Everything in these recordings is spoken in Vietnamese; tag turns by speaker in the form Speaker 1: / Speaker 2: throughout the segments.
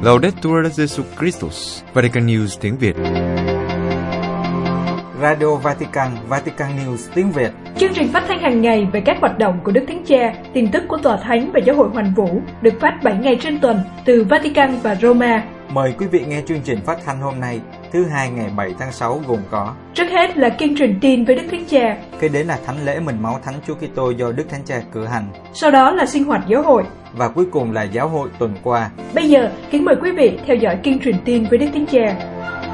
Speaker 1: Laudetur Jesus Christus, Vatican News tiếng Việt.
Speaker 2: Radio Vatican, Vatican News tiếng Việt.
Speaker 3: Chương trình phát thanh hàng ngày về các hoạt động của Đức Thánh Cha, tin tức của Tòa Thánh và Giáo hội Hoàn Vũ được phát 7 ngày trên tuần từ Vatican và Roma.
Speaker 2: Mời quý vị nghe chương trình phát thanh hôm nay, thứ Hai ngày 7 tháng 6 gồm có:
Speaker 3: trước hết là kinh truyền tin với Đức Thánh Cha,
Speaker 2: kế đến là thánh lễ mừng máu Thánh Chúa Kitô do Đức Thánh Cha cử hành,
Speaker 3: sau đó là sinh hoạt giáo hội
Speaker 2: và cuối cùng là giáo hội tuần qua.
Speaker 3: Bây giờ, kính mời quý vị theo dõi kinh truyền tin với Đức Thánh Cha.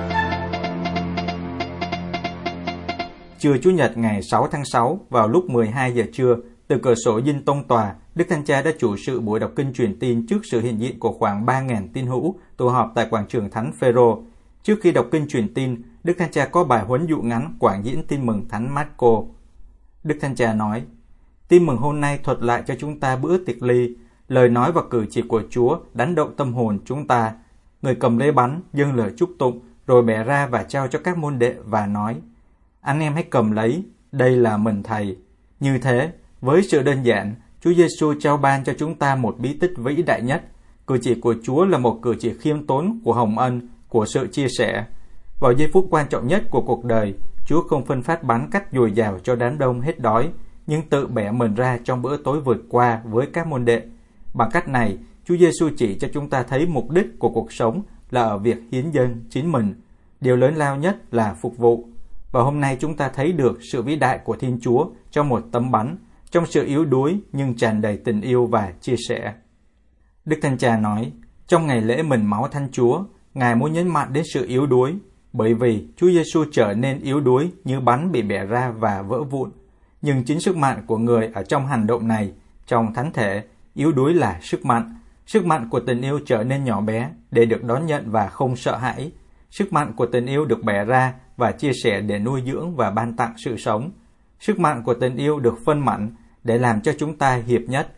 Speaker 2: Trưa Chủ nhật ngày 6 tháng 6 vào lúc 12 giờ trưa, từ cửa sổ dinh tông tòa, Đức Thánh Cha đã chủ sự buổi đọc kinh truyền tin trước sự hiện diện của khoảng 3.000 tín hữu tụ họp tại quảng trường Thánh Phêrô. Trước khi đọc kinh truyền tin, Đức Thánh Cha có bài huấn dụ ngắn quảng diễn tin mừng Thánh Mác-cô. Đức Thánh Cha nói: tin mừng hôm nay thuật lại cho chúng ta bữa tiệc ly, lời nói và cử chỉ của Chúa đánh động tâm hồn chúng ta. Người cầm lấy bánh, dâng lời chúc tụng, rồi bẻ ra và trao cho các môn đệ và nói: anh em hãy cầm lấy, đây là mình Thầy. Như thế, với sự đơn giản, Chúa Giêsu trao ban cho chúng ta một bí tích vĩ đại nhất. Cử chỉ của Chúa là một cử chỉ khiêm tốn của hồng ân, của sự chia sẻ. Vào giây phút quan trọng nhất của cuộc đời, Chúa không phân phát bánh cách dồi dào cho đám đông hết đói, nhưng tự bẻ mình ra trong bữa tối vượt qua với các môn đệ. Bằng cách này, Chúa Giêsu chỉ cho chúng ta thấy mục đích của cuộc sống là ở việc hiến dâng chính mình. Điều lớn lao nhất là phục vụ. Và hôm nay chúng ta thấy được sự vĩ đại của Thiên Chúa trong một tấm bánh, trong sự yếu đuối nhưng tràn đầy tình yêu và chia sẻ. Đức Thánh Cha nói, trong ngày lễ mừng máu Thánh Chúa, Ngài muốn nhấn mạnh đến sự yếu đuối, bởi vì Chúa Giêsu trở nên yếu đuối như bánh bị bẻ ra và vỡ vụn. Nhưng chính sức mạnh của người ở trong hành động này, trong thánh thể, yếu đuối là sức mạnh của tình yêu trở nên nhỏ bé để được đón nhận và không sợ hãi. Sức mạnh của tình yêu được bẻ ra và chia sẻ để nuôi dưỡng và ban tặng sự sống. Sức mạnh của tình yêu được phân mảnh để làm cho chúng ta hiệp nhất.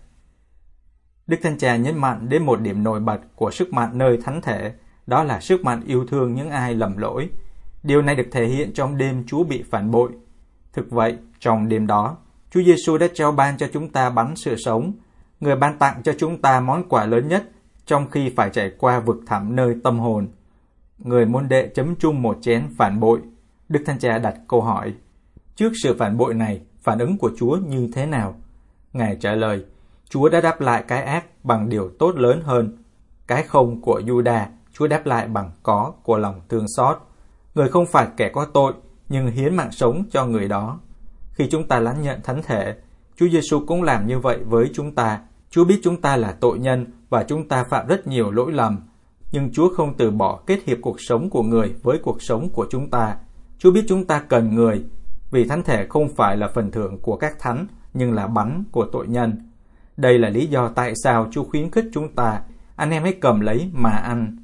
Speaker 2: Đức Thánh Cha nhấn mạnh đến một điểm nổi bật của sức mạnh nơi thánh thể, đó là sức mạnh yêu thương những ai lầm lỗi. Điều này được thể hiện trong đêm Chúa bị phản bội. Thực vậy, trong đêm đó, Chúa Giêsu đã trao ban cho chúng ta bánh sự sống. Người ban tặng cho chúng ta món quà lớn nhất, trong khi phải trải qua vực thẳm nơi tâm hồn. Người môn đệ chấm chung một chén phản bội. Đức Thánh Cha đặt câu hỏi: trước sự phản bội này, phản ứng của Chúa như thế nào? Ngài trả lời: Chúa đã đáp lại cái ác bằng điều tốt lớn hơn. Cái không của Giuđa, Chúa đáp lại bằng có của lòng thương xót. Người không phải kẻ có tội, nhưng hiến mạng sống cho người đó. Khi chúng ta lãnh nhận thánh thể, Chúa Giêsu cũng làm như vậy với chúng ta. Chúa biết chúng ta là tội nhân và chúng ta phạm rất nhiều lỗi lầm. Nhưng Chúa không từ bỏ kết hiệp cuộc sống của người với cuộc sống của chúng ta. Chúa biết chúng ta cần người, vì thánh thể không phải là phần thưởng của các thánh, nhưng là bánh của tội nhân. Đây là lý do tại sao Chúa khuyến khích chúng ta: anh em hãy cầm lấy mà ăn.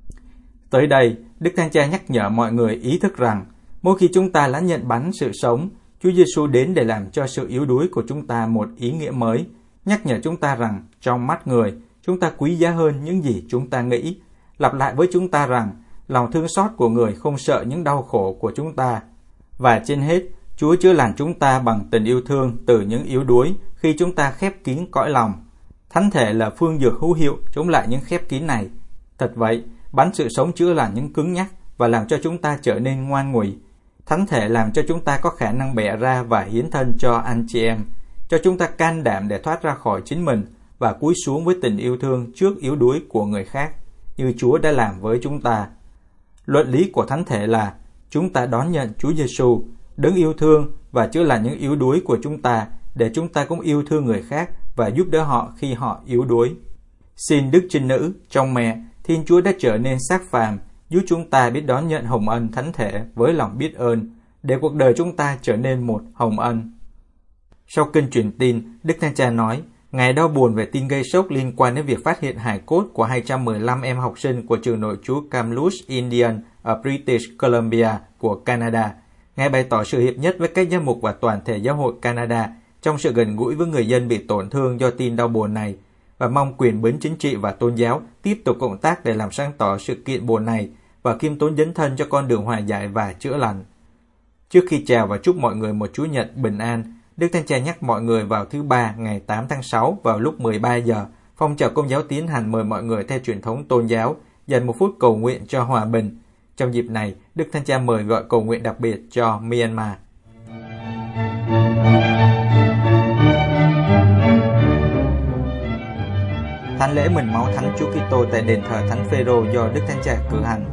Speaker 2: Tới đây, Đức Thánh Cha nhắc nhở mọi người ý thức rằng, mỗi khi chúng ta lãnh nhận bánh sự sống, Chúa Giêsu đến để làm cho sự yếu đuối của chúng ta một ý nghĩa mới, nhắc nhở chúng ta rằng, trong mắt người, chúng ta quý giá hơn những gì chúng ta nghĩ, lặp lại với chúng ta rằng, lòng thương xót của người không sợ những đau khổ của chúng ta. Và trên hết, Chúa chữa lành chúng ta bằng tình yêu thương từ những yếu đuối khi chúng ta khép kín cõi lòng. Thánh thể là phương dược hữu hiệu chống lại những khép kín này. Thật vậy, bánh sự sống chữa lành những cứng nhắc và làm cho chúng ta trở nên ngoan ngụy. Thánh thể làm cho chúng ta có khả năng bẻ ra và hiến thân cho anh chị em, cho chúng ta can đảm để thoát ra khỏi chính mình và cúi xuống với tình yêu thương trước yếu đuối của người khác, như Chúa đã làm với chúng ta. Luận lý của thánh thể là chúng ta đón nhận Chúa Giêsu, đấng yêu thương và chữa lành những yếu đuối của chúng ta, để chúng ta cũng yêu thương người khác và giúp đỡ họ khi họ yếu đuối. Xin Đức Trinh Nữ, trong Mẹ, Thiên Chúa đã trở nên xác phàm, giúp chúng ta biết đón nhận hồng ân thánh thể với lòng biết ơn, để cuộc đời chúng ta trở nên một hồng ân. Sau kinh truyền tin, Đức Thánh Cha nói, Ngài đau buồn về tin gây sốc liên quan đến việc phát hiện hài cốt của 215 em học sinh của trường nội trú Kamloops Indian ở British Columbia của Canada. Ngài bày tỏ sự hiệp nhất với các giám mục và toàn thể giáo hội Canada trong sự gần gũi với người dân bị tổn thương do tin đau buồn này, và mong quyền bính chính trị và tôn giáo tiếp tục cộng tác để làm sáng tỏ sự kiện buồn này và khiêm tốn dấn thân cho con đường hòa giải và chữa lành. Trước khi chào và chúc mọi người một Chủ nhật bình an, Đức Thánh Cha nhắc mọi người vào thứ Ba ngày 8 tháng 6 vào lúc 13 giờ, phong trào Công giáo tiến hành mời mọi người theo truyền thống tôn giáo dành 1 phút cầu nguyện cho hòa bình. Trong dịp này, Đức Thánh Cha mời gọi cầu nguyện đặc biệt cho Myanmar. Thánh lễ mừng máu Thánh Chúa Kitô tại đền thờ Thánh Phêrô do Đức Thánh Cha cử hành.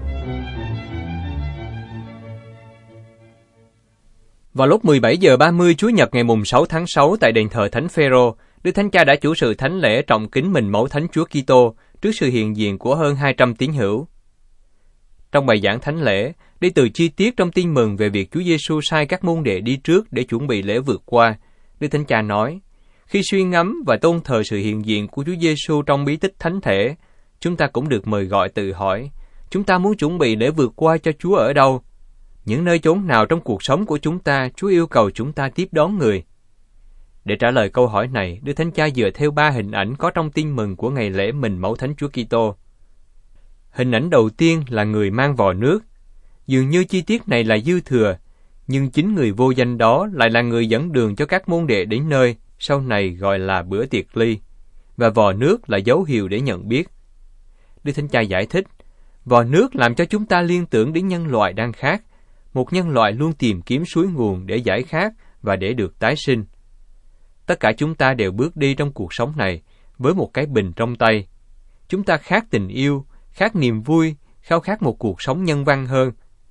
Speaker 4: Vào lúc 17 giờ 30 Chủ nhật ngày mùng 6 tháng 6 tại đền thờ Thánh Phêrô, Đức Thánh Cha đã chủ sự thánh lễ trọng kính mừng máu Thánh Chúa Kitô trước sự hiện diện của hơn 200 tín hữu. Trong bài giảng thánh lễ, đi từ chi tiết trong tin mừng về việc Chúa Giêsu sai các môn đệ đi trước để chuẩn bị lễ vượt qua, Đức Thánh Cha nói: khi suy ngẫm và tôn thờ sự hiện diện của Chúa Giêsu trong bí tích thánh thể, chúng ta cũng được mời gọi tự hỏi, chúng ta muốn chuẩn bị lễ vượt qua cho Chúa ở đâu? Những nơi chốn nào trong cuộc sống của chúng ta Chúa yêu cầu chúng ta tiếp đón người? Để trả lời câu hỏi này, Đức Thánh Cha dựa theo 3 hình ảnh có trong tin mừng của ngày lễ mừng máu Thánh Chúa Kitô. Hình ảnh đầu tiên là người mang vò nước. Dường như chi tiết này là dư thừa, nhưng chính người vô danh đó lại là người dẫn đường cho các môn đệ đến nơi sau này gọi là bữa tiệc ly, và vò nước là dấu hiệu để nhận biết. Đức Thánh Cha giải thích, vò nước làm cho chúng ta liên tưởng đến nhân loại đang khát, một nhân loại luôn tìm kiếm suối nguồn để giải khát và để được tái sinh. Tất cả chúng ta đều bước đi trong cuộc sống này với một cái bình trong tay. Chúng ta khát tình yêu, khát niềm vui, khao khát một cuộc sống nhân văn hơn.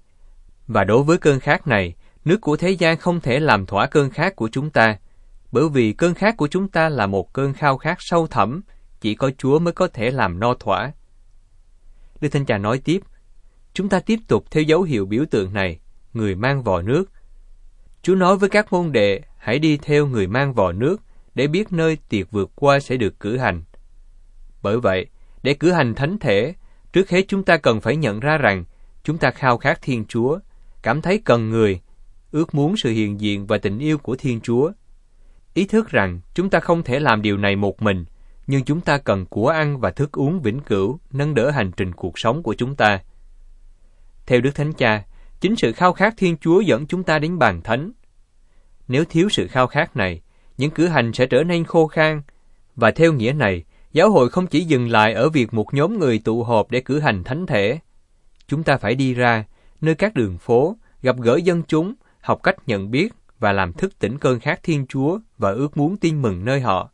Speaker 4: Và đối với cơn khát này, nước của thế gian không thể làm thỏa cơn khát của chúng ta, bởi vì cơn khát của chúng ta là một cơn khao khát sâu thẳm, chỉ có Chúa mới có thể làm no thỏa. Đức Thánh Cha nói tiếp, chúng ta tiếp tục theo dấu hiệu biểu tượng này, người mang vò nước. Chúa nói với các môn đệ, hãy đi theo người mang vò nước để biết nơi tiệc vượt qua sẽ được cử hành. Bởi vậy, để cử hành thánh thể, trước hết chúng ta cần phải nhận ra rằng chúng ta khao khát Thiên Chúa, cảm thấy cần người, ước muốn sự hiện diện và tình yêu của Thiên Chúa. Ý thức rằng chúng ta không thể làm điều này một mình, nhưng chúng ta cần của ăn và thức uống vĩnh cửu nâng đỡ hành trình cuộc sống của chúng ta. Theo Đức Thánh Cha, chính sự khao khát Thiên Chúa dẫn chúng ta đến bàn thánh. Nếu thiếu sự khao khát này, những cử hành sẽ trở nên khô khan, và theo nghĩa này, giáo hội không chỉ dừng lại ở việc một nhóm người tụ họp để cử hành thánh thể. Chúng ta phải đi ra, nơi các đường phố, gặp gỡ dân chúng, học cách nhận biết và làm thức tỉnh cơn khát Thiên Chúa và ước muốn tin mừng nơi họ.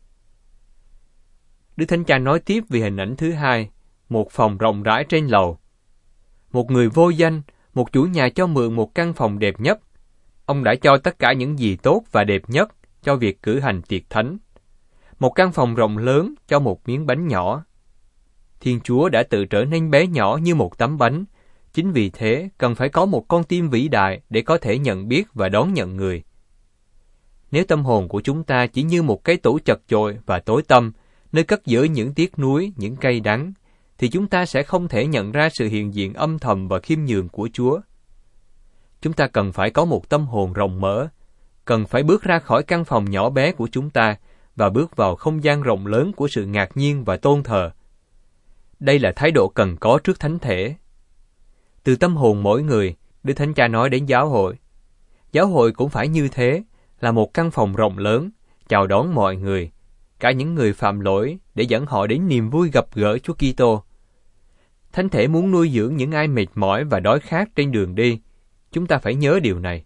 Speaker 4: Đức Thánh Cha nói tiếp về hình ảnh thứ hai, một phòng rộng rãi trên lầu. Một người vô danh, một chủ nhà cho mượn một căn phòng đẹp nhất. Ông đã cho tất cả những gì tốt và đẹp nhất cho việc cử hành tiệc thánh. Một căn phòng rộng lớn cho một miếng bánh nhỏ. Thiên Chúa đã tự trở nên bé nhỏ như một tấm bánh. Chính vì thế, cần phải có một con tim vĩ đại để có thể nhận biết và đón nhận người. Nếu tâm hồn của chúng ta chỉ như một cái tủ chật chội và tối tăm, nơi cất giữ những tiếc nuối, những cay đắng, thì chúng ta sẽ không thể nhận ra sự hiện diện âm thầm và khiêm nhường của Chúa. Chúng ta cần phải có một tâm hồn rộng mở, cần phải bước ra khỏi căn phòng nhỏ bé của chúng ta và bước vào không gian rộng lớn của sự ngạc nhiên và tôn thờ. Đây là thái độ cần có trước thánh thể. Từ tâm hồn mỗi người, Đức Thánh Cha nói đến giáo hội. Giáo hội cũng phải như thế, là một căn phòng rộng lớn, chào đón mọi người, cả những người phạm lỗi, để dẫn họ đến niềm vui gặp gỡ Chúa Kitô. Thánh thể muốn nuôi dưỡng những ai mệt mỏi và đói khát trên đường đi. Chúng ta phải nhớ điều này.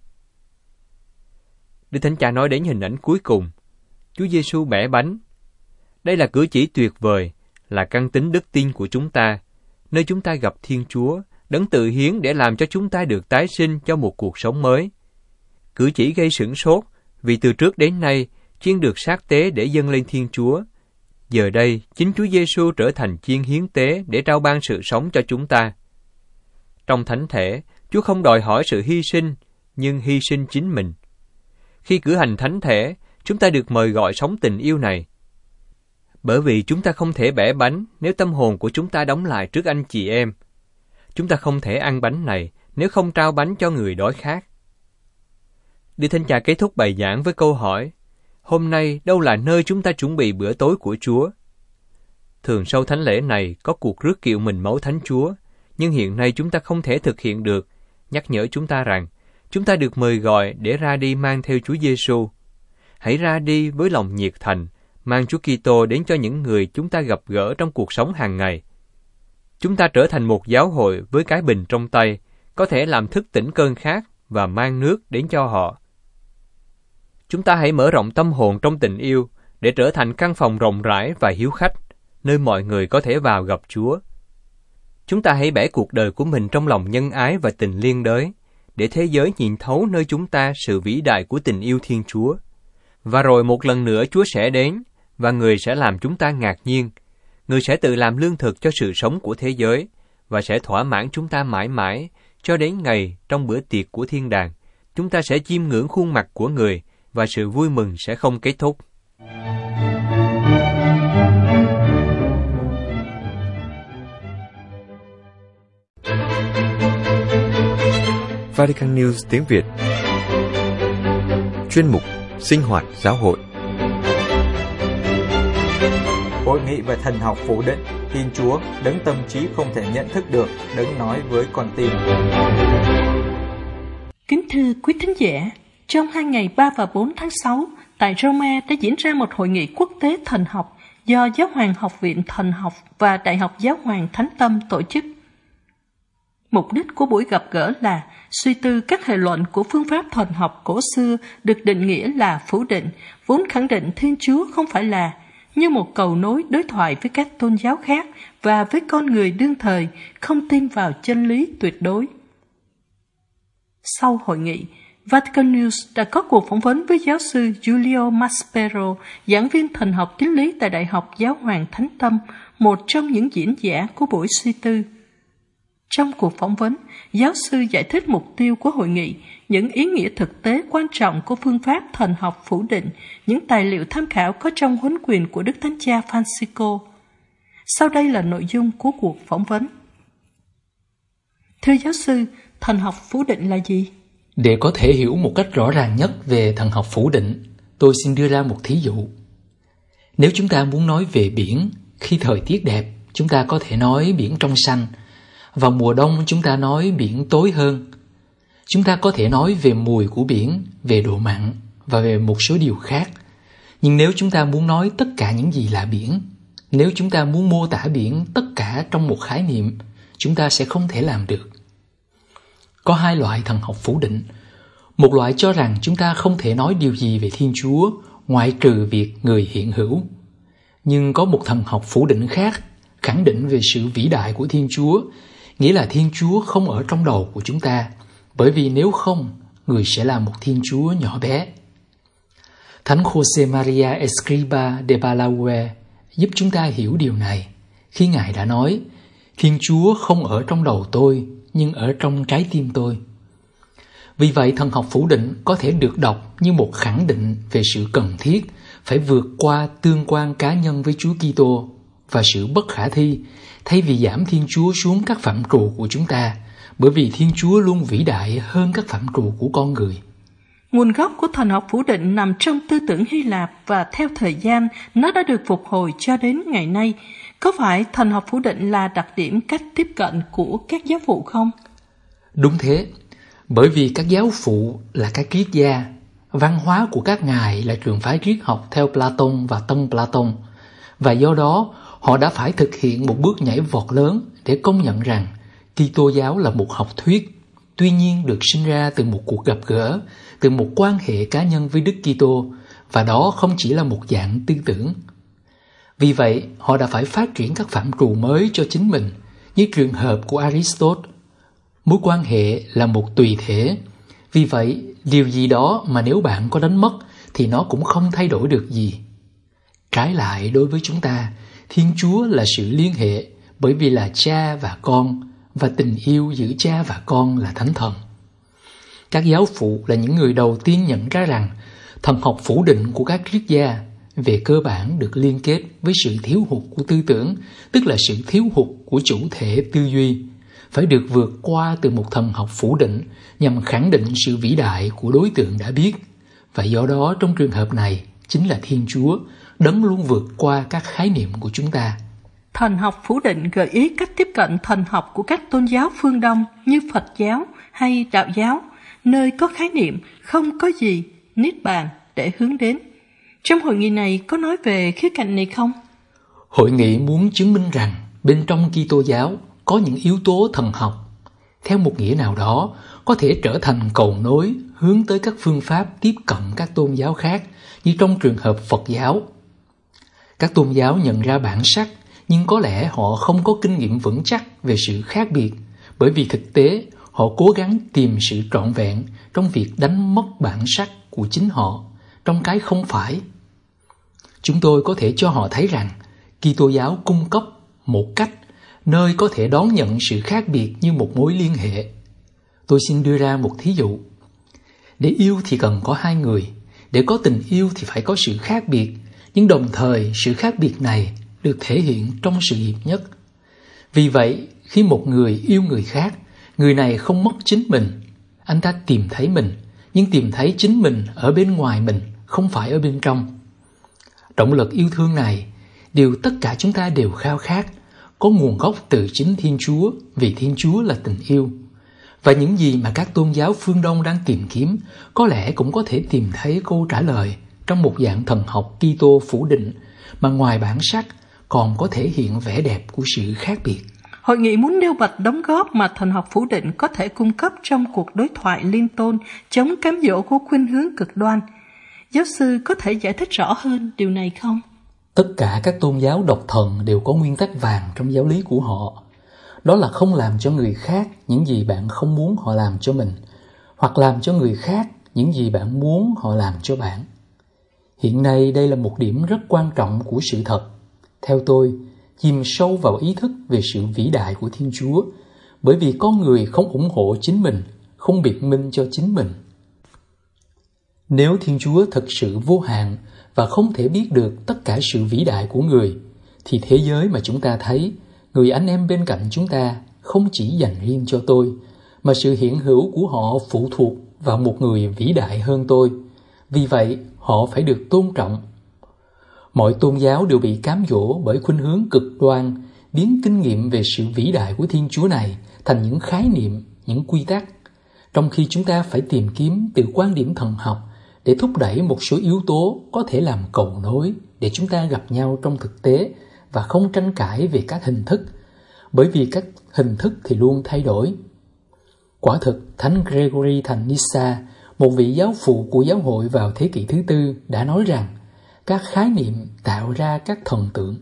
Speaker 4: Đức Thánh Cha nói đến hình ảnh cuối cùng, Chúa Giêsu bẻ bánh. Đây là cử chỉ tuyệt vời, là căn tính đức tin của chúng ta, nơi chúng ta gặp Thiên Chúa, đấng tự hiến để làm cho chúng ta được tái sinh cho một cuộc sống mới. Cử chỉ gây sửng sốt, vì từ trước đến nay, chiên được sát tế để dâng lên Thiên Chúa. Giờ đây, chính Chúa Giêsu trở thành chiên hiến tế để trao ban sự sống cho chúng ta. Trong thánh thể, Chúa không đòi hỏi sự hy sinh, nhưng hy sinh chính mình. Khi cử hành thánh thể, chúng ta được mời gọi sống tình yêu này. Bởi vì chúng ta không thể bẻ bánh nếu tâm hồn của chúng ta đóng lại trước anh chị em. Chúng ta không thể ăn bánh này nếu không trao bánh cho người đói khát. Đức Thánh Cha kết thúc bài giảng với câu hỏi, hôm nay đâu là nơi chúng ta chuẩn bị bữa tối của Chúa? Thường sau thánh lễ này có cuộc rước kiệu mình máu Thánh Chúa, nhưng hiện nay chúng ta không thể thực hiện được, nhắc nhở chúng ta rằng chúng ta được mời gọi để ra đi mang theo Chúa Giêsu. Hãy ra đi với lòng nhiệt thành, mang Chúa Kitô đến cho những người chúng ta gặp gỡ trong cuộc sống hàng ngày. Chúng ta trở thành một giáo hội với cái bình trong tay, có thể làm thức tỉnh cơn khát và mang nước đến cho họ. Chúng ta hãy mở rộng tâm hồn trong tình yêu để trở thành căn phòng rộng rãi và hiếu khách, nơi mọi người có thể vào gặp Chúa. Chúng ta hãy bẻ cuộc đời của mình trong lòng nhân ái và tình liên đới, để thế giới nhìn thấu nơi chúng ta sự vĩ đại của tình yêu Thiên Chúa. Và rồi một lần nữa Chúa sẽ đến, và Người sẽ làm chúng ta ngạc nhiên. Người sẽ tự làm lương thực cho sự sống của thế giới, và sẽ thỏa mãn chúng ta mãi mãi, cho đến ngày trong bữa tiệc của thiên đàng, chúng ta sẽ chiêm ngưỡng khuôn mặt của Người, và sự vui mừng sẽ không kết thúc.
Speaker 1: Vatican News tiếng Việt. Chuyên mục Sinh hoạt giáo hội.
Speaker 2: Hội nghị về thần học phủ định Thiên Chúa đấng tâm trí không thể nhận thức được, đấng nói với con tim.
Speaker 5: Kính thưa quý thính giả, trong 2 ngày 3 và 4 tháng 6, tại Roma đã diễn ra một hội nghị quốc tế thần học do Giáo hoàng Học viện Thần học và Đại học Giáo hoàng Thánh Tâm tổ chức. Mục đích của buổi gặp gỡ là suy tư các hệ luận của phương pháp thần học cổ xưa được định nghĩa là phủ định, vốn khẳng định Thiên Chúa không phải là, như một cầu nối đối thoại với các tôn giáo khác và với con người đương thời, không tin vào chân lý tuyệt đối. Sau hội nghị, Vatican News đã có cuộc phỏng vấn với giáo sư Giulio Maspero, giảng viên thần học tín lý tại Đại học Giáo hoàng Thánh Tâm, một trong những diễn giả của buổi suy tư. Trong cuộc phỏng vấn, giáo sư giải thích mục tiêu của hội nghị, những ý nghĩa thực tế quan trọng của phương pháp thần học phủ định, những tài liệu tham khảo có trong huấn quyền của Đức Thánh Cha Francisco. Sau đây là nội dung của cuộc phỏng vấn. Thưa giáo sư, thần học phủ định là gì?
Speaker 6: Để có thể hiểu một cách rõ ràng nhất về thần học phủ định, tôi xin đưa ra một thí dụ. Nếu chúng ta muốn nói về biển, khi thời tiết đẹp, chúng ta có thể nói biển trong xanh. Vào mùa đông chúng ta nói biển tối hơn. Chúng ta có thể nói về mùi của biển, về độ mặn và về một số điều khác. Nhưng nếu chúng ta muốn nói tất cả những gì là biển, nếu chúng ta muốn mô tả biển tất cả trong một khái niệm, chúng ta sẽ không thể làm được. Có 2 loại thần học phủ định. Một loại cho rằng chúng ta không thể nói điều gì về Thiên Chúa ngoại trừ việc Người hiện hữu. Nhưng có một thần học phủ định khác, khẳng định về sự vĩ đại của Thiên Chúa, nghĩa là Thiên Chúa không ở trong đầu của chúng ta, bởi vì nếu không, Người sẽ là một Thiên Chúa nhỏ bé. Thánh Jose Maria Escrivá de Balaguer giúp chúng ta hiểu điều này khi Ngài đã nói: Thiên Chúa không ở trong đầu tôi, nhưng ở trong trái tim tôi. Vì vậy, thần học phủ định có thể được đọc như một khẳng định về sự cần thiết phải vượt qua tương quan cá nhân với Chúa Kitô và sự bất khả thi, thay vì giảm Thiên Chúa xuống các phạm trù của chúng ta, bởi vì Thiên Chúa luôn vĩ đại hơn các phạm trù của con người.
Speaker 5: Nguồn gốc của thần học phủ định nằm trong tư tưởng Hy Lạp và theo thời gian nó đã được phục hồi cho đến ngày nay. Có phải thần học phủ định là đặc điểm cách tiếp cận của các giáo phụ không?
Speaker 6: Đúng thế, bởi vì các giáo phụ là các triết gia, văn hóa của các ngài là trường phái triết học theo Platon và Tân Platon, và do đó họ đã phải thực hiện một bước nhảy vọt lớn để công nhận rằng Kitô giáo là một học thuyết, tuy nhiên được sinh ra từ một cuộc gặp gỡ, từ một quan hệ cá nhân với Đức Kitô, và đó không chỉ là một dạng tư tưởng. Vì vậy, họ đã phải phát triển các phạm trù mới cho chính mình, như trường hợp của Aristotle. Mối quan hệ là một tùy thể. Vì vậy, điều gì đó mà nếu bạn có đánh mất thì nó cũng không thay đổi được gì. Trái lại, đối với chúng ta, Thiên Chúa là sự liên hệ, bởi vì là cha và con, và tình yêu giữa cha và con là Thánh Thần. Các giáo phụ là những người đầu tiên nhận ra rằng thần học phủ định của các triết gia về cơ bản được liên kết với sự thiếu hụt của tư tưởng, tức là sự thiếu hụt của chủ thể tư duy, phải được vượt qua từ một thần học phủ định nhằm khẳng định sự vĩ đại của đối tượng đã biết, và do đó trong trường hợp này chính là Thiên Chúa, đấng luôn vượt qua các khái niệm của chúng ta.
Speaker 5: Thần học phủ định gợi ý cách tiếp cận thần học của các tôn giáo phương Đông như Phật giáo hay Đạo giáo, nơi có khái niệm không có gì, Niết Bàn để hướng đến. Trong hội nghị này có nói về khía cạnh này không?
Speaker 6: Hội nghị muốn chứng minh rằng bên trong Kitô giáo có những yếu tố thần học, theo một nghĩa nào đó, có thể trở thành cầu nối hướng tới các phương pháp tiếp cận các tôn giáo khác, như trong trường hợp Phật giáo. Các tôn giáo nhận ra bản sắc, nhưng có lẽ họ không có kinh nghiệm vững chắc về sự khác biệt, bởi vì thực tế họ cố gắng tìm sự trọn vẹn trong việc đánh mất bản sắc của chính họ, trong cái không phải. Chúng tôi có thể cho họ thấy rằng Kitô giáo cung cấp một cách nơi có thể đón nhận sự khác biệt như một mối liên hệ. Tôi xin đưa ra một thí dụ. Để yêu thì cần có hai người, để có tình yêu thì phải có sự khác biệt, nhưng đồng thời sự khác biệt này được thể hiện trong sự hiệp nhất. Vì vậy, khi một người yêu người khác, người này không mất chính mình. Anh ta tìm thấy mình, nhưng tìm thấy chính mình ở bên ngoài mình, không phải ở bên trong. Động lực yêu thương này, điều tất cả chúng ta đều khao khát, có nguồn gốc từ chính Thiên Chúa, vì Thiên Chúa là tình yêu. Và những gì mà các tôn giáo phương Đông đang tìm kiếm, có lẽ cũng có thể tìm thấy câu trả lời trong một dạng thần học Kitô phủ định, mà ngoài bản sắc còn có thể hiện vẻ đẹp của sự khác biệt.
Speaker 5: Hội nghị muốn nêu bật đóng góp mà thần học phủ định có thể cung cấp trong cuộc đối thoại liên tôn chống cám dỗ của khuynh hướng cực đoan. Giáo sư có thể giải thích rõ hơn điều này không?
Speaker 6: Tất cả các tôn giáo độc thần đều có nguyên tắc vàng trong giáo lý của họ. Đó là không làm cho người khác những gì bạn không muốn họ làm cho mình, hoặc làm cho người khác những gì bạn muốn họ làm cho bạn. Hiện nay đây là một điểm rất quan trọng của sự thật. Theo tôi, chìm sâu vào ý thức về sự vĩ đại của Thiên Chúa, bởi vì con người không ủng hộ chính mình, không biện minh cho chính mình. Nếu Thiên Chúa thật sự vô hạn và không thể biết được tất cả sự vĩ đại của người, thì thế giới mà chúng ta thấy, người anh em bên cạnh chúng ta không chỉ dành riêng cho tôi, mà sự hiện hữu của họ phụ thuộc vào một người vĩ đại hơn tôi. Vì vậy, họ phải được tôn trọng. Mọi tôn giáo đều bị cám dỗ bởi khuynh hướng cực đoan, biến kinh nghiệm về sự vĩ đại của Thiên Chúa này thành những khái niệm, những quy tắc, trong khi chúng ta phải tìm kiếm từ quan điểm thần học để thúc đẩy một số yếu tố có thể làm cầu nối để chúng ta gặp nhau trong thực tế và không tranh cãi về các hình thức, bởi vì các hình thức thì luôn thay đổi. Quả thực, Thánh Gregory thành Nyssa, một vị giáo phụ của giáo hội vào thế kỷ thứ tư, đã nói rằng các khái niệm tạo ra các thần tượng.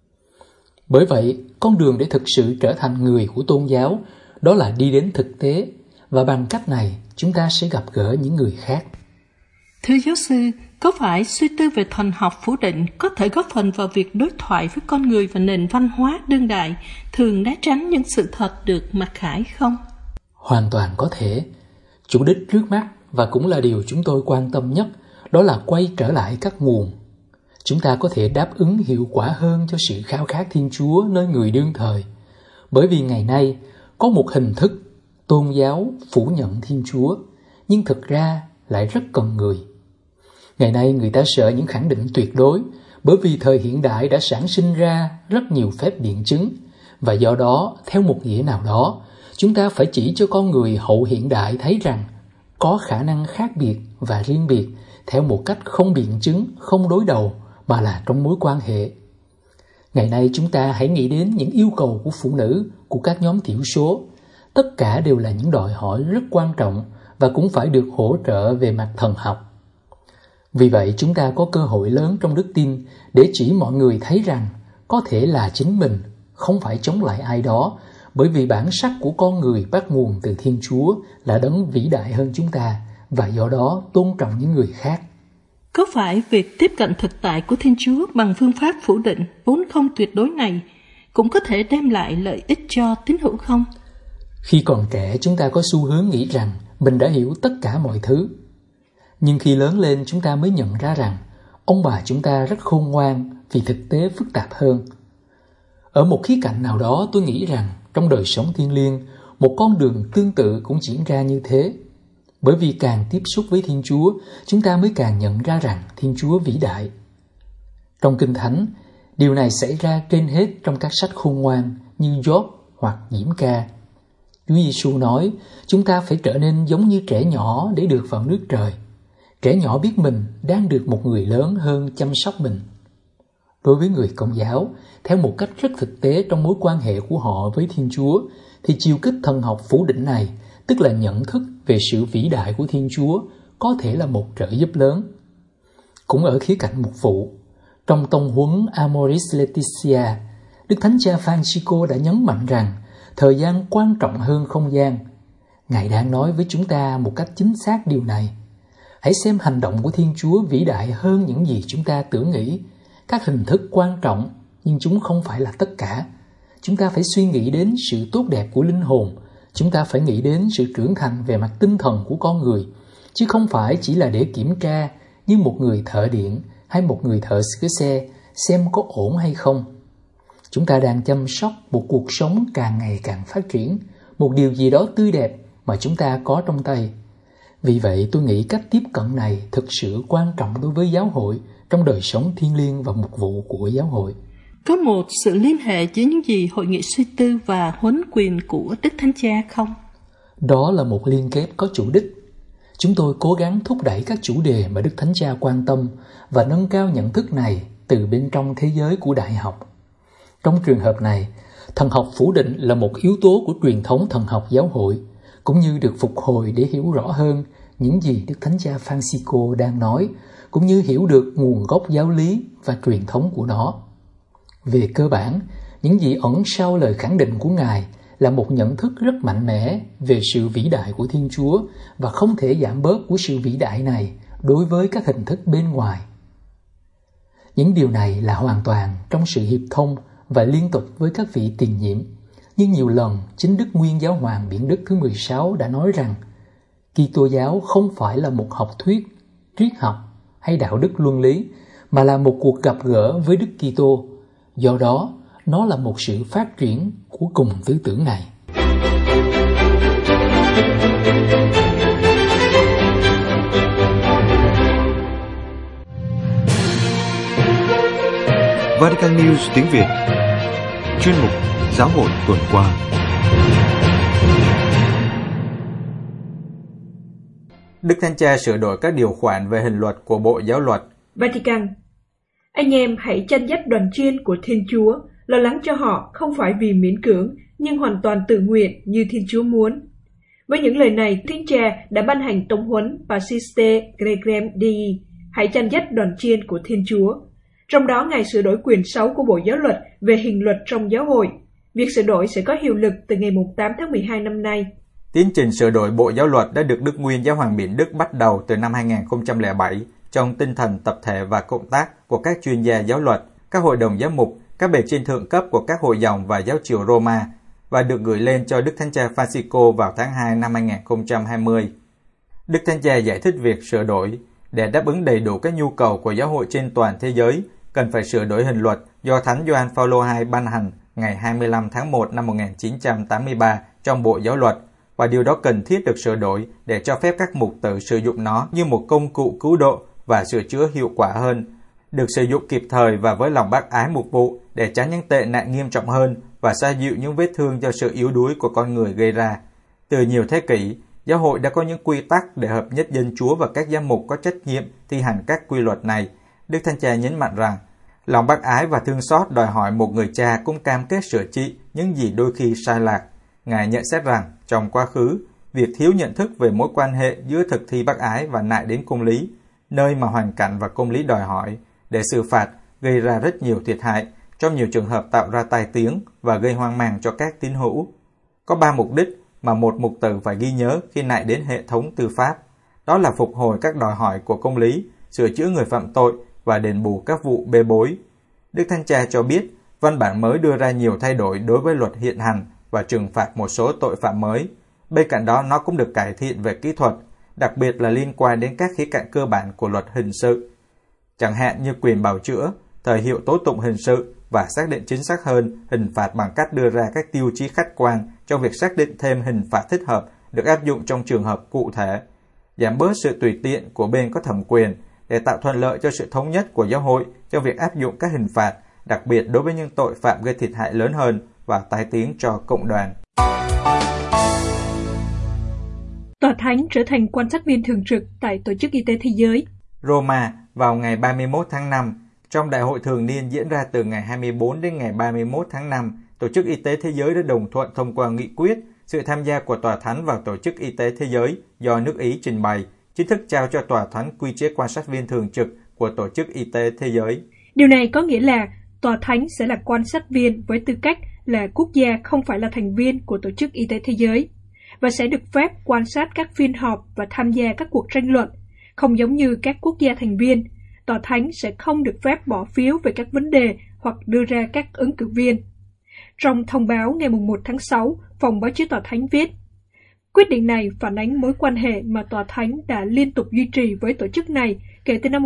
Speaker 6: Bởi vậy, con đường để thực sự trở thành người của tôn giáo đó là đi đến thực tế, và bằng cách này chúng ta sẽ gặp gỡ những người khác.
Speaker 5: Thưa giáo sư, có phải suy tư về thần học phủ định có thể góp phần vào việc đối thoại với con người và nền văn hóa đương đại thường né tránh những sự thật được mặc khải không?
Speaker 6: Hoàn toàn có thể. Chủ đích trước mắt và cũng là điều chúng tôi quan tâm nhất, đó là quay trở lại các nguồn. Chúng ta có thể đáp ứng hiệu quả hơn cho sự khao khát Thiên Chúa nơi người đương thời. Bởi vì ngày nay có một hình thức tôn giáo phủ nhận Thiên Chúa, nhưng thực ra lại rất cần người. Ngày nay người ta sợ những khẳng định tuyệt đối, bởi vì thời hiện đại đã sản sinh ra rất nhiều phép biện chứng, và do đó, theo một nghĩa nào đó, chúng ta phải chỉ cho con người hậu hiện đại thấy rằng có khả năng khác biệt và riêng biệt theo một cách không biện chứng, không đối đầu, mà là trong mối quan hệ. Ngày nay chúng ta hãy nghĩ đến những yêu cầu của phụ nữ, của các nhóm thiểu số. Tất cả đều là những đòi hỏi rất quan trọng và cũng phải được hỗ trợ về mặt thần học. Vì vậy chúng ta có cơ hội lớn trong đức tin để chỉ mọi người thấy rằng có thể là chính mình, không phải chống lại ai đó, bởi vì bản sắc của con người bắt nguồn từ Thiên Chúa là đấng vĩ đại hơn chúng ta, và do đó tôn trọng những người khác.
Speaker 5: Có phải việc tiếp cận thực tại của Thiên Chúa bằng phương pháp phủ định vốn không tuyệt đối này cũng có thể đem lại lợi ích cho tín hữu không?
Speaker 6: Khi còn trẻ chúng ta có xu hướng nghĩ rằng mình đã hiểu tất cả mọi thứ. Nhưng khi lớn lên chúng ta mới nhận ra rằng ông bà chúng ta rất khôn ngoan vì thực tế phức tạp hơn. Ở một khía cạnh nào đó tôi nghĩ rằng trong đời sống thiêng liêng, một con đường tương tự cũng diễn ra như thế. Bởi vì càng tiếp xúc với Thiên Chúa, chúng ta mới càng nhận ra rằng Thiên Chúa vĩ đại. Trong Kinh Thánh, điều này xảy ra trên hết trong các sách khôn ngoan như Job hoặc Diễm Ca. Chúa Giêsu nói, chúng ta phải trở nên giống như trẻ nhỏ để được vào nước trời. Trẻ nhỏ biết mình đang được một người lớn hơn chăm sóc mình. Đối với người Công giáo, theo một cách rất thực tế trong mối quan hệ của họ với Thiên Chúa, thì chiều kích thần học phủ định này, tức là nhận thức về sự vĩ đại của Thiên Chúa, có thể là một trợ giúp lớn. Cũng ở khía cạnh mục vụ, trong tông huấn Amoris Laetitia, Đức Thánh Cha Francisco đã nhấn mạnh rằng thời gian quan trọng hơn không gian. Ngài đang nói với chúng ta một cách chính xác điều này. Hãy xem hành động của Thiên Chúa vĩ đại hơn những gì chúng ta tưởng nghĩ. Các hình thức quan trọng, nhưng chúng không phải là tất cả. Chúng ta phải suy nghĩ đến sự tốt đẹp của linh hồn. Chúng ta phải nghĩ đến sự trưởng thành về mặt tinh thần của con người, chứ không phải chỉ là để kiểm tra như một người thợ điện hay một người thợ sửa xe xem có ổn hay không. Chúng ta đang chăm sóc một cuộc sống càng ngày càng phát triển, một điều gì đó tươi đẹp mà chúng ta có trong tay. Vì vậy tôi nghĩ cách tiếp cận này thực sự quan trọng đối với giáo hội trong đời sống thiêng liêng và mục vụ của giáo hội.
Speaker 5: Có một sự liên hệ giữa những gì Hội nghị suy tư và huấn quyền của Đức Thánh Cha không?
Speaker 6: Đó là một liên kết có chủ đích. Chúng tôi cố gắng thúc đẩy các chủ đề mà Đức Thánh Cha quan tâm và nâng cao nhận thức này từ bên trong thế giới của Đại học. Trong trường hợp này, thần học phủ định là một yếu tố của truyền thống thần học giáo hội, cũng như được phục hồi để hiểu rõ hơn những gì Đức Thánh Cha Francisco đang nói, cũng như hiểu được nguồn gốc giáo lý và truyền thống của nó. Về cơ bản, những gì ẩn sau lời khẳng định của Ngài là một nhận thức rất mạnh mẽ về sự vĩ đại của Thiên Chúa và không thể giảm bớt của sự vĩ đại này đối với các hình thức bên ngoài. Những điều này là hoàn toàn trong sự hiệp thông và liên tục với các vị tiền nhiệm. Nhưng nhiều lần, chính Đức Nguyên Giáo Hoàng Biển Đức thứ 16 đã nói rằng Kitô giáo không phải là một học thuyết, triết học hay đạo đức luân lý, mà là một cuộc gặp gỡ với Đức Kitô. Do đó, nó là một sự phát triển của cùng tư tưởng này.
Speaker 1: Vatican News tiếng Việt. Chuyên mục Giáo hội tuần qua.
Speaker 2: Đức Thánh Cha sửa đổi các điều khoản về hình luật của Bộ Giáo luật.
Speaker 3: Vatican. Anh em hãy chăn dắt đoàn chiên của Thiên Chúa, lo lắng cho họ không phải vì miễn cưỡng, nhưng hoàn toàn tự nguyện như Thiên Chúa muốn. Với những lời này, Thánh Cha đã ban hành tông huấn Persiste Gregem Dei, hãy chăn dắt đoàn chiên của Thiên Chúa. Trong đó, Ngài sửa đổi quyển 6 của Bộ Giáo luật về hình luật trong giáo hội. Việc sửa đổi sẽ có hiệu lực từ ngày 8 tháng 12 năm nay.
Speaker 2: Tiến trình sửa đổi Bộ Giáo luật đã được Đức Nguyên Giáo Hoàng Biển Đức bắt đầu từ năm 2007 trong tinh thần tập thể và cộng tác của các chuyên gia giáo luật, các hội đồng giám mục, các bề trên thượng cấp của các hội dòng và giáo triều Roma và được gửi lên cho Đức Thánh Cha Francisco vào tháng 2 năm 2020. Đức Thánh Cha giải thích việc sửa đổi để đáp ứng đầy đủ các nhu cầu của giáo hội trên toàn thế giới, cần phải sửa đổi hình luật do Thánh Gioan Phaolô II ban hành ngày 25 tháng 1 năm 1983 trong Bộ Giáo luật, và điều đó cần thiết được sửa đổi để cho phép các mục tử sử dụng nó như một công cụ cứu độ và sửa chữa hiệu quả hơn, được sử dụng kịp thời và với lòng bác ái mục vụ để tránh những tệ nạn nghiêm trọng hơn và xoa dịu những vết thương do sự yếu đuối của con người gây ra. Từ nhiều thế kỷ, giáo hội đã có những quy tắc để hợp nhất dân Chúa và các giám mục có trách nhiệm thi hành các quy luật này. Đức Thánh Cha nhấn mạnh rằng, lòng bác ái và thương xót đòi hỏi một người cha cũng cam kết sửa trị những gì đôi khi sai lạc. Ngài nhận xét rằng, trong quá khứ, việc thiếu nhận thức về mối quan hệ giữa thực thi bác ái và nại đến công lý, nơi mà hoàn cảnh và công lý đòi hỏi, để xử phạt gây ra rất nhiều thiệt hại, trong nhiều trường hợp tạo ra tai tiếng và gây hoang mang cho các tín hữu. Có 3 mục đích mà một mục tử phải ghi nhớ khi nại đến hệ thống tư pháp. Đó là phục hồi các đòi hỏi của công lý, sửa chữa người phạm tội và đền bù các vụ bê bối. Đức Thánh Cha cho biết, văn bản mới đưa ra nhiều thay đổi đối với luật hiện hành và trừng phạt một số tội phạm mới. Bên cạnh đó, nó cũng được cải thiện về kỹ thuật, đặc biệt là liên quan đến các khía cạnh cơ bản của luật hình sự, chẳng hạn như quyền bào chữa, thời hiệu tố tụng hình sự và xác định chính xác hơn hình phạt bằng cách đưa ra các tiêu chí khách quan trong việc xác định thêm hình phạt thích hợp được áp dụng trong trường hợp cụ thể, giảm bớt sự tùy tiện của bên có thẩm quyền để tạo thuận lợi cho sự thống nhất của giáo hội trong việc áp dụng các hình phạt, đặc biệt đối với những tội phạm gây thiệt hại lớn hơn và tai tiếng cho cộng đoàn.
Speaker 3: Tòa Thánh trở thành quan sát viên thường trực tại Tổ chức Y tế Thế giới.
Speaker 2: Roma, vào ngày 31 tháng 5, Trong đại hội thường niên diễn ra từ ngày 24 đến ngày 31 tháng 5, Tổ chức Y tế Thế giới đã đồng thuận thông qua nghị quyết sự tham gia của Tòa Thánh vào Tổ chức Y tế Thế giới do nước Ý trình bày, chính thức trao cho Tòa Thánh quy chế quan sát viên thường trực của Tổ chức Y tế Thế giới.
Speaker 3: Điều này có nghĩa là Tòa Thánh sẽ là quan sát viên với tư cách là quốc gia không phải là thành viên của Tổ chức Y tế Thế giới và sẽ được phép quan sát các phiên họp và tham gia các cuộc tranh luận. Không giống như các quốc gia thành viên, Tòa Thánh sẽ không được phép bỏ phiếu về các vấn đề hoặc đưa ra các ứng cử viên. Trong thông báo ngày 1 tháng 6, Phòng Báo chí Tòa Thánh viết, quyết định này phản ánh mối quan hệ mà Tòa Thánh đã liên tục duy trì với tổ chức này kể từ năm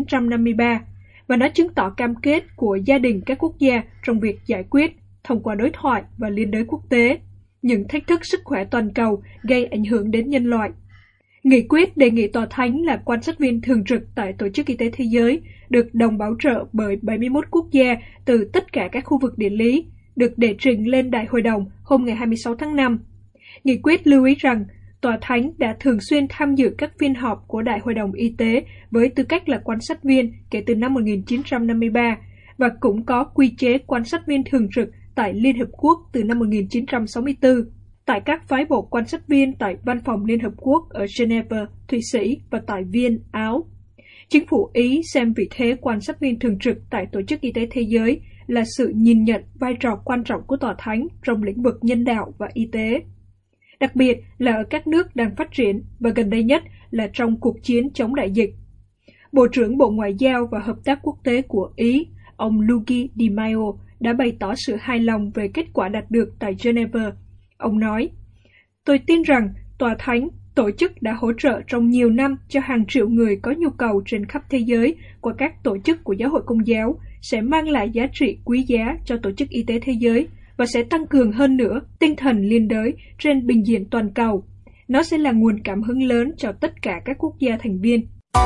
Speaker 3: 1953, và nó chứng tỏ cam kết của gia đình các quốc gia trong việc giải quyết, thông qua đối thoại và liên đới quốc tế, những thách thức sức khỏe toàn cầu gây ảnh hưởng đến nhân loại. Nghị quyết đề nghị Tòa Thánh là quan sát viên thường trực tại Tổ chức Y tế Thế giới được đồng bảo trợ bởi 71 quốc gia từ tất cả các khu vực địa lý, được đệ trình lên Đại hội đồng hôm ngày 26 tháng 5. Nghị quyết lưu ý rằng Tòa Thánh đã thường xuyên tham dự các phiên họp của Đại hội đồng Y tế với tư cách là quan sát viên kể từ năm 1953 và cũng có quy chế quan sát viên thường trực tại Liên Hợp Quốc từ năm 1964, tại các phái bộ quan sát viên tại Văn phòng Liên Hợp Quốc ở Geneva, Thụy Sĩ và tại Viên, Áo. Chính phủ Ý xem vị thế quan sát viên thường trực tại Tổ chức Y tế Thế giới là sự nhìn nhận vai trò quan trọng của Tòa Thánh trong lĩnh vực nhân đạo và y tế, đặc biệt là ở các nước đang phát triển và gần đây nhất là trong cuộc chiến chống đại dịch. Bộ trưởng Bộ Ngoại giao và Hợp tác Quốc tế của Ý, ông Luigi Di Maio, đã bày tỏ sự hài lòng về kết quả đạt được tại Geneva. Ông nói, tôi tin rằng Tòa Thánh, tổ chức đã hỗ trợ trong nhiều năm cho hàng triệu người có nhu cầu trên khắp thế giới qua các tổ chức của Giáo hội Công giáo, sẽ mang lại giá trị quý giá cho Tổ chức Y tế Thế giới và sẽ tăng cường hơn nữa tinh thần liên đới trên bình diện toàn cầu. Nó sẽ là nguồn cảm hứng lớn cho tất cả các quốc gia thành viên.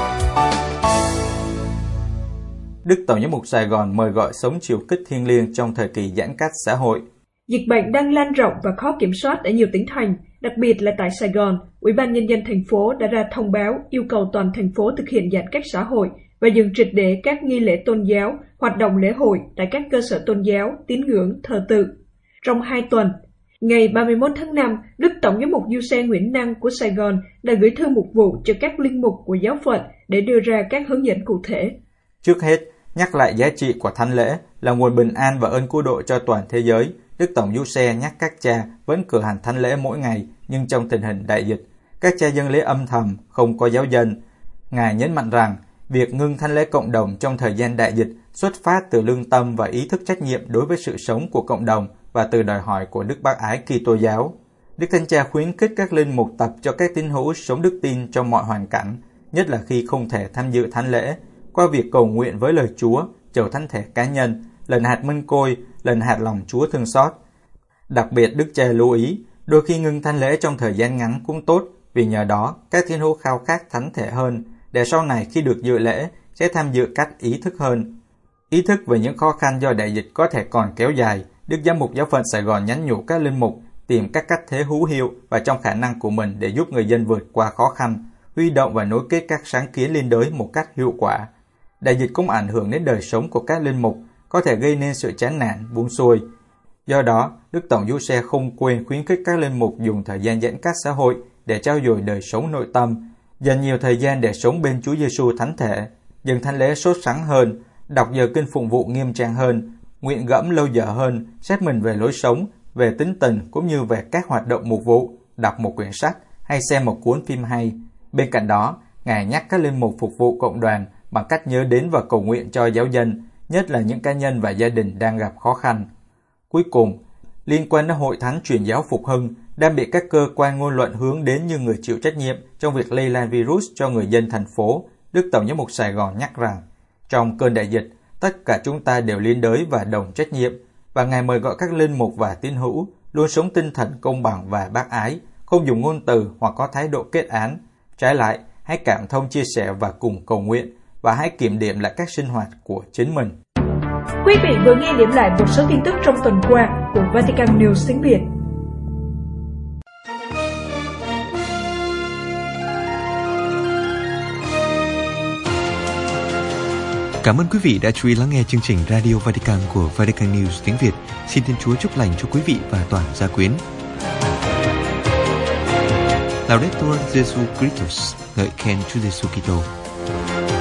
Speaker 2: Đức Tổng giám mục Sài Gòn mời gọi sống chiều kích thiêng liêng trong thời kỳ giãn cách xã hội.
Speaker 3: Dịch bệnh đang lan rộng và khó kiểm soát ở nhiều tỉnh thành, đặc biệt là tại Sài Gòn. Ủy ban Nhân dân thành phố đã ra thông báo yêu cầu toàn thành phố thực hiện giãn cách xã hội và dừng triệt để các nghi lễ tôn giáo, hoạt động lễ hội tại các cơ sở tôn giáo, tín ngưỡng, thờ tự. Trong 2 tuần, ngày 31 tháng 5, Đức Tổng giám mục Giuse Nguyễn Năng của Sài Gòn đã gửi thư mục vụ cho các linh mục của giáo phận để đưa ra các hướng dẫn cụ thể.
Speaker 2: Trước hết, nhắc lại giá trị của thánh lễ là nguồn bình an và ơn cứu độ cho toàn thế giới. Đức Tổng Giuse nhắc các cha vẫn cử hành thánh lễ mỗi ngày, nhưng trong tình hình đại dịch, các cha dâng lễ âm thầm, không có giáo dân. Ngài nhấn mạnh rằng, việc ngưng thánh lễ cộng đồng trong thời gian đại dịch xuất phát từ lương tâm và ý thức trách nhiệm đối với sự sống của cộng đồng và từ đòi hỏi của Đức Bác Ái Kitô giáo. Đức Thánh Cha khuyến khích các linh mục tập cho các tín hữu sống đức tin trong mọi hoàn cảnh, nhất là khi không thể tham dự thánh lễ, qua việc cầu nguyện với lời Chúa, chầu thánh thể cá nhân, lần hạt mân côi, lần hạt lòng Chúa thương xót. Đặc biệt, Đức Cha lưu ý, đôi khi ngưng thánh lễ trong thời gian ngắn cũng tốt, vì nhờ đó các tín hữu khao khát thánh thể hơn, để sau này khi được dự lễ sẽ tham dự cách ý thức hơn. Ý thức về những khó khăn do đại dịch có thể còn kéo dài, Đức Giám mục Giáo phận Sài Gòn nhắn nhủ các linh mục tìm các cách thế hữu hiệu và trong khả năng của mình để giúp người dân vượt qua khó khăn, huy động và nối kết các sáng kiến liên đới một cách hiệu quả. Đại dịch cũng ảnh hưởng đến đời sống của các linh mục, có thể gây nên sự chán nản, buông xuôi. Do đó, Đức Tổng Giuse không quên khuyến khích các linh mục dùng thời gian giãn cách xã hội để trau dồi đời sống nội tâm, dành nhiều thời gian để sống bên Chúa Giêsu thánh thể, dừng thánh lễ sốt sắng hơn, đọc giờ kinh phụng vụ nghiêm trang hơn, nguyện gẫm lâu giờ hơn, xét mình về lối sống, về tính tình cũng như về các hoạt động mục vụ, đọc một quyển sách hay xem một cuốn phim hay. Bên cạnh đó, Ngài nhắc các linh mục phục vụ cộng đoàn bằng cách nhớ đến và cầu nguyện cho giáo dân, nhất là những cá nhân và gia đình đang gặp khó khăn. Cuối cùng, liên quan đến Hội Thánh Truyền giáo Phục Hưng đang bị các cơ quan ngôn luận hướng đến như người chịu trách nhiệm trong việc lây lan virus cho người dân thành phố, Đức Tổng giám mục Sài Gòn nhắc rằng, trong cơn đại dịch, tất cả chúng ta đều liên đới và đồng trách nhiệm, và Ngài mời gọi các linh mục và tín hữu luôn sống tinh thần công bằng và bác ái, không dùng ngôn từ hoặc có thái độ kết án. Trái lại, hãy cảm thông chia sẻ và cùng cầu nguyện, và hãy kiểm điểm lại các sinh hoạt của chính mình.
Speaker 3: Quý vị vừa nghe điểm lại một số tin tức trong tuần qua của Vatican News tiếng Việt.
Speaker 1: Cảm ơn quý vị đã chú ý lắng nghe chương trình Radio Vatican của Vatican News tiếng Việt. Xin Thiên Chúa chúc lành cho quý vị và toàn gia quyến. Laudetur Jesu Christus, ngợi khen Chúa Giêsu Kitô.